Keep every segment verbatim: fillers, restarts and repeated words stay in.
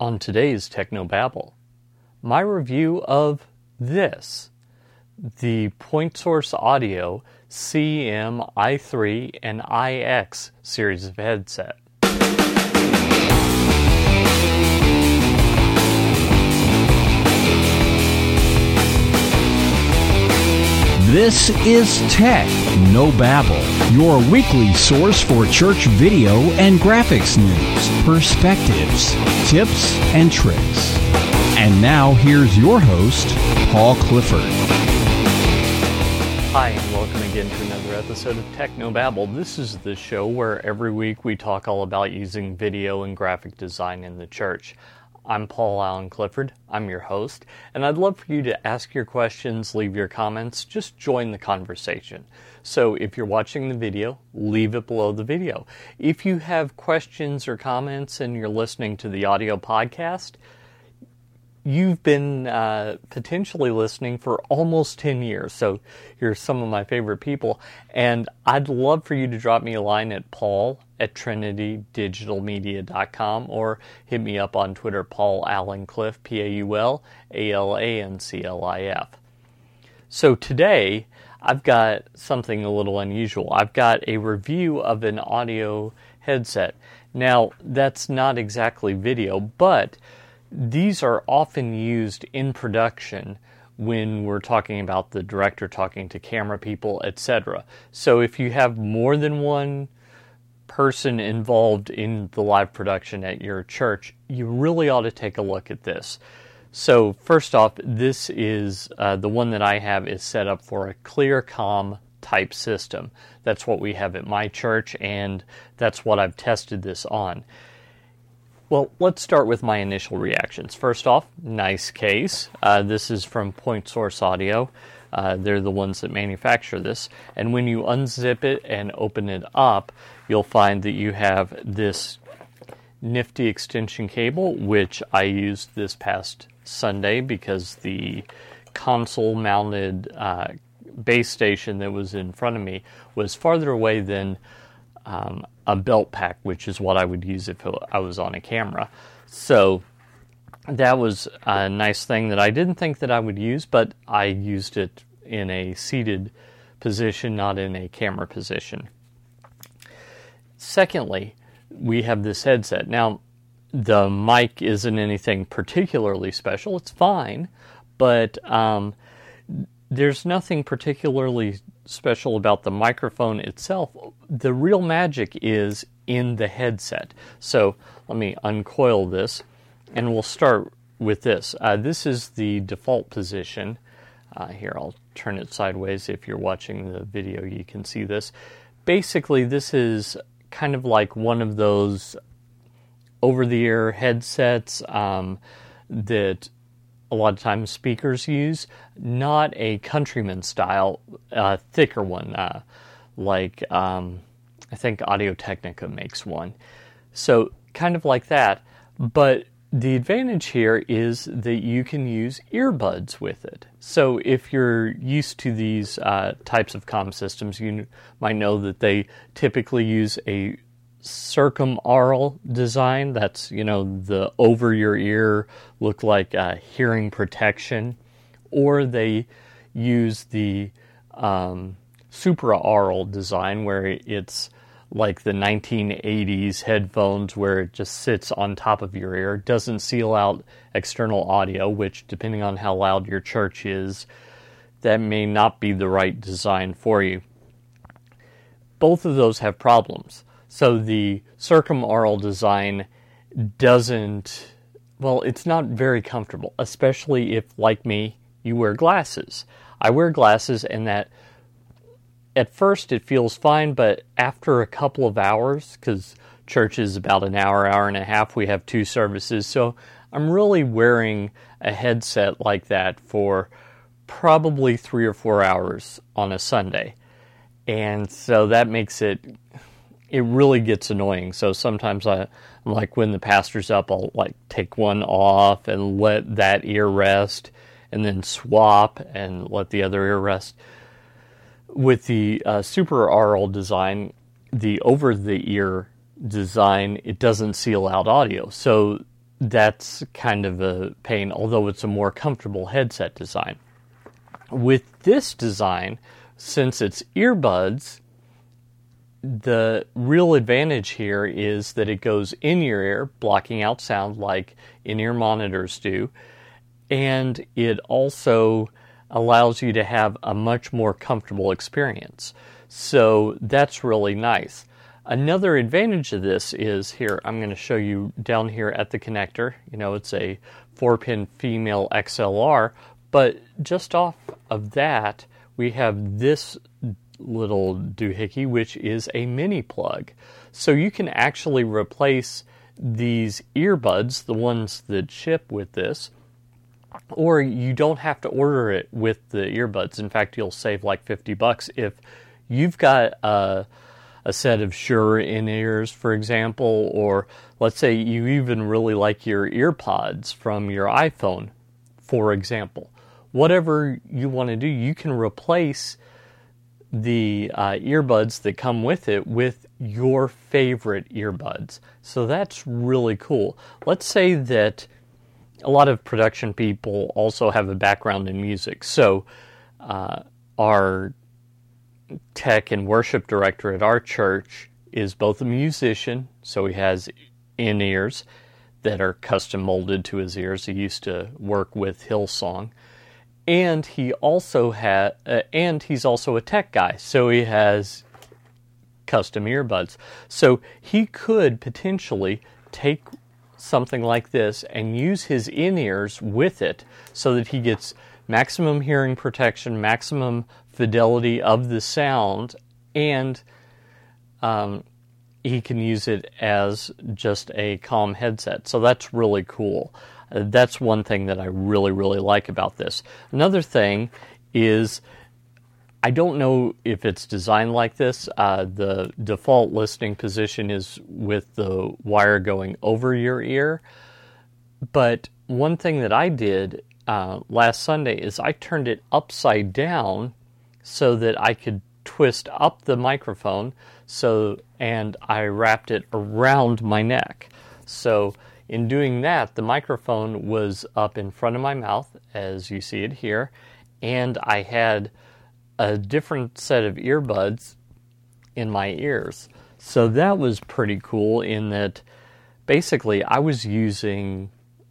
On today's Technobabble, my review of this, the Point Source Audio C M I three and I X series of headset. This is Tech No Babble, your weekly source for church video and graphics news, perspectives, tips, and tricks. And now here's your host, Paul Clifford. Hi, and welcome again to another episode of Tech No Babble. This is the show where every week we talk all about using video and graphic design in the church. I'm Paul Allen Clifford, I'm your host, and I'd love for you to ask your questions, leave your comments, just join the conversation. So if you're watching the video, leave it below the video. If you have questions or comments and you're listening to the audio podcast, you've been uh, potentially listening for almost ten years, so you're some of my favorite people, and I'd love for you to drop me a line at paul at trinity digital media dot com or hit me up on Twitter, Paul Allen Cliff, P A U L A L A N C L I F. So today, I've got something a little unusual. I've got a review of an audio headset. Now, that's not exactly video, but these are often used in production when we're talking about the director talking to camera people, et cetera. So if you have more than one person involved in the live production at your church, you really ought to take a look at this. So first off, this is uh, the one that I have is set up for a ClearComm type system. That's what we have at my church, and that's what I've tested this on. Well, let's start with my initial reactions. First off, nice case. Uh, this is from Point Source Audio. Uh, they're the ones that manufacture this. And when you unzip it and open it up, you'll find that you have this nifty extension cable, which I used this past Sunday because the console-mounted uh, base station that was in front of me was farther away than Um, a belt pack, which is what I would use if I was on a camera. So that was a nice thing that I didn't think that I would use, but I used it in a seated position, not in a camera position. Secondly, we have this headset. Now, the mic isn't anything particularly special. It's fine, but um, there's nothing particularly special about the microphone itself. The real magic is in the headset. So let me uncoil this, and we'll start with this. Uh, this is the default position. Uh, here, I'll turn it sideways. If you're watching the video, you can see this. Basically, this is kind of like one of those over-the-ear headsets um, that a lot of times speakers use, not a Countryman style, uh, thicker one, uh, like um, I think Audio-Technica makes one. So kind of like that, but the advantage here is that you can use earbuds with it. So if you're used to these uh, types of comm systems, you might know that they typically use a circumaural design. That's, you know, the over your ear, look like uh, hearing protection, or they use the um, supraaural design where it's like the nineteen eighties headphones where it just sits on top of your ear, doesn't seal out external audio, which depending on how loud your church is, that may not be the right design for you. Both of those have problems. So the circumaural design doesn't, well, it's not very comfortable, especially if, like me, you wear glasses. I wear glasses, and that, at first it feels fine, but after a couple of hours, because church is about an hour, hour and a half, we have two services, so I'm really wearing a headset like that for probably three or four hours on a Sunday. And so that makes it... it really gets annoying. So sometimes I, like when the pastor's up, I'll like take one off and let that ear rest, and then swap and let the other ear rest. With the uh, supraaural design, the over-the-ear design, it doesn't seal out audio. So that's kind of a pain, although it's a more comfortable headset design. With this design, since it's earbuds, the real advantage here is that it goes in your ear, blocking out sound like in-ear monitors do, and it also allows you to have a much more comfortable experience. So that's really nice. Another advantage of this is here, I'm going to show you down here at the connector. You know, it's a four-pin female X L R, but just off of that, we have this little doohickey, which is a mini plug. So you can actually replace these earbuds, the ones that ship with this, or you don't have to order it with the earbuds. In fact, you'll save like fifty bucks if you've got a, a set of Shure in-ears, for example, or let's say you even really like your EarPods from your iPhone, for example. Whatever you want to do, you can replace the uh, earbuds that come with it with your favorite earbuds. So that's really cool. Let's say that a lot of production people also have a background in music. So uh, our tech and worship director at our church is both a musician, so he has in-ears that are custom molded to his ears. He used to work with Hillsong. And he also had, uh, and he's also a tech guy, so he has custom earbuds. So he could potentially take something like this and use his in-ears with it so that he gets maximum hearing protection, maximum fidelity of the sound, and um, he can use it as just a calm headset. So that's really cool. Uh, that's one thing that I really, really like about this. Another thing is, I don't know if it's designed like this. Uh, the default listening position is with the wire going over your ear. But one thing that I did uh, last Sunday is I turned it upside down so that I could twist up the microphone, so and I wrapped it around my neck. So in doing that, the microphone was up in front of my mouth, as you see it here, and I had a different set of earbuds in my ears. So that was pretty cool in that basically I was using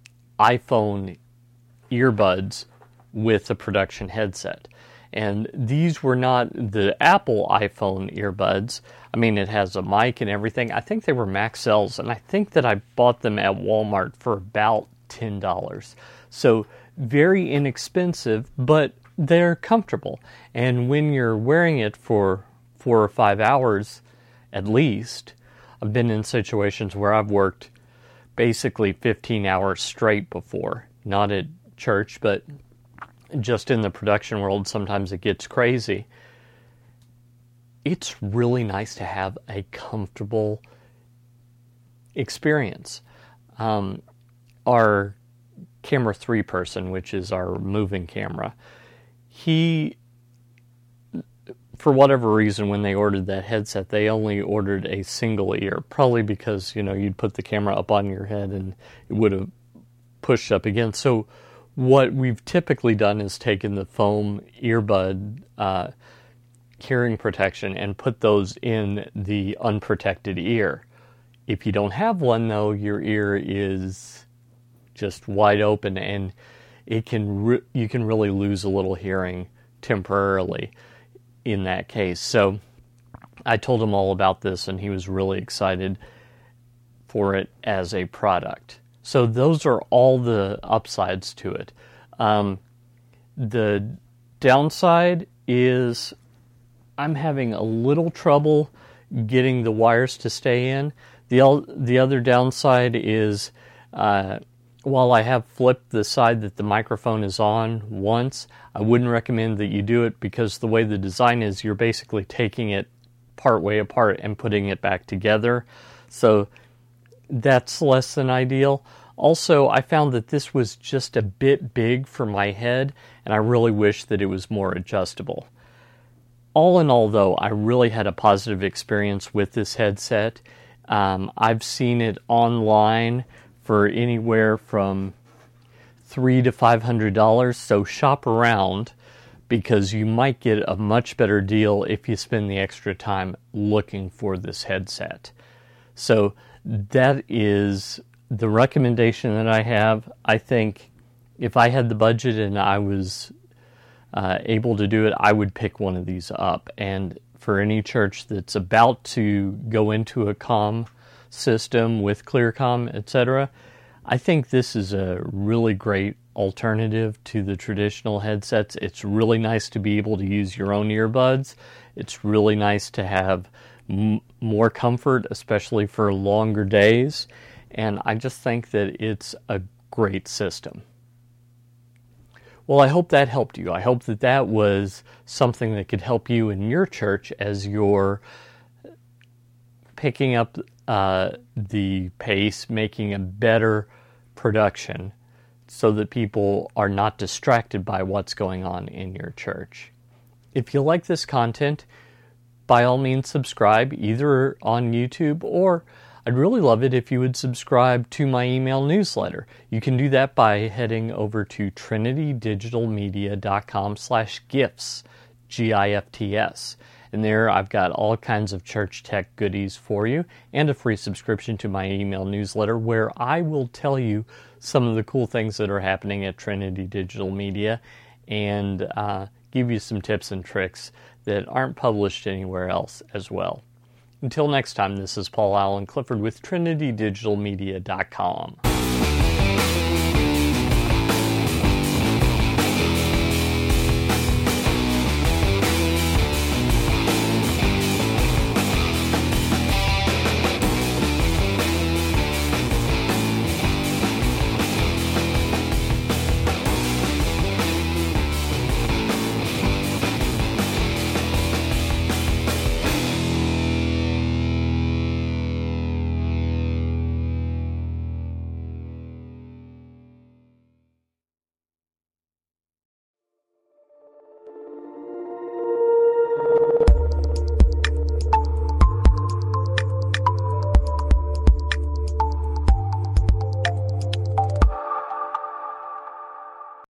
iPhone earbuds with a production headset. And these were not the Apple iPhone earbuds. I mean, it has a mic and everything. I think they were Maxells, and I think that I bought them at Walmart for about ten dollars. So very inexpensive, but they're comfortable. And when you're wearing it for four or five hours at least, I've been in situations where I've worked basically fifteen hours straight before. Not at church, but just in the production world, sometimes it gets crazy. It's really nice to have a comfortable experience. Um, our camera three person, which is our moving camera, he, for whatever reason, when they ordered that headset, they only ordered a single ear, probably because, you know, you'd put the camera up on your head and it would have pushed up again. So what we've typically done is taken the foam earbud uh, hearing protection and put those in the unprotected ear. If you don't have one, though, your ear is just wide open, and it can re- you can really lose a little hearing temporarily in that case. So I told him all about this, and he was really excited for it as a product. So those are all the upsides to it. Um, the downside is I'm having a little trouble getting the wires to stay in. The, the other downside is uh, while I have flipped the side that the microphone is on once, I wouldn't recommend that you do it because the way the design is, you're basically taking it part way apart and putting it back together. So that's less than ideal. Also, I found that this was just a bit big for my head, and I really wish that it was more adjustable. All in all, though, I really had a positive experience with this headset. Um, I've seen it online for anywhere from three to five hundred dollars. So shop around, because you might get a much better deal if you spend the extra time looking for this headset. So that is the recommendation that I have. I think if I had the budget and I was uh, able to do it, I would pick one of these up. And for any church that's about to go into a comm system with ClearComm, et cetera, I think this is a really great alternative to the traditional headsets. It's really nice to be able to use your own earbuds. It's really nice to have m- more comfort, especially for longer days. And I just think that it's a great system. Well, I hope that helped you. I hope that that was something that could help you in your church as you're picking up uh, the pace, making a better production so that people are not distracted by what's going on in your church. If you like this content, by all means subscribe either on YouTube, or I'd really love it if you would subscribe to my email newsletter. You can do that by heading over to trinitydigitalmedia.com slash gifts, G I F T S. And there I've got all kinds of church tech goodies for you and a free subscription to my email newsletter where I will tell you some of the cool things that are happening at Trinity Digital Media and uh, give you some tips and tricks that aren't published anywhere else as well. Until next time, this is Paul Allen Clifford with Trinity Digital Media dot com.